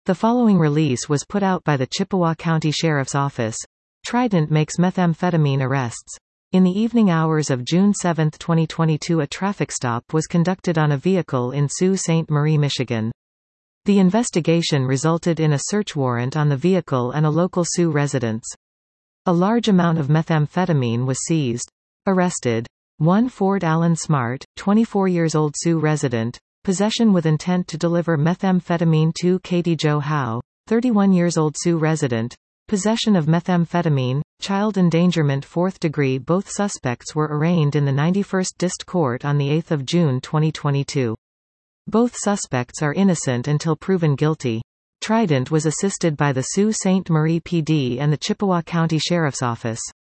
The following release was put out by the Chippewa County Sheriff's Office. Trident makes methamphetamine arrests. In the evening hours of June 7, 2022, a traffic stop was conducted on a vehicle in Sault Ste. Marie, Michigan. The investigation resulted in a search warrant on the vehicle and a local Sioux residence. A large amount of methamphetamine was seized. Arrested. 1 Ford Allen Smart, 24 years old, Sioux resident. Possession with intent to deliver methamphetamine. 2 Katie Jo Howe, 31 years old, Sioux resident. Possession of methamphetamine, child endangerment. 4th degree. Both suspects were arraigned in the 91st District Court on 8 June 2022. Both suspects are innocent until proven guilty. Trident was assisted by the Sault Ste. Marie PD and the Chippewa County Sheriff's Office.